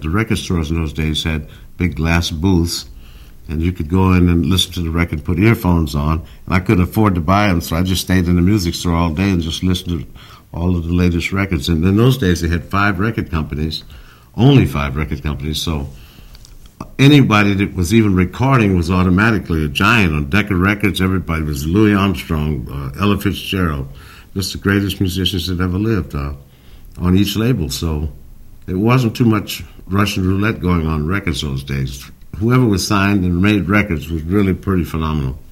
the record stores in those days had big glass booths, and you could go in and listen to the record, put earphones on, and I couldn't afford to buy them, so I just stayed in the music store all day and just listened to all of the latest records. And in those days, they had 5 record companies, only 5 record companies, so anybody that was even recording was automatically a giant. On Decca Records, everybody was Louis Armstrong, Ella Fitzgerald, just the greatest musicians that ever lived on each label. So it wasn't too much Russian roulette going on records those days. Whoever was signed and made records was really pretty phenomenal.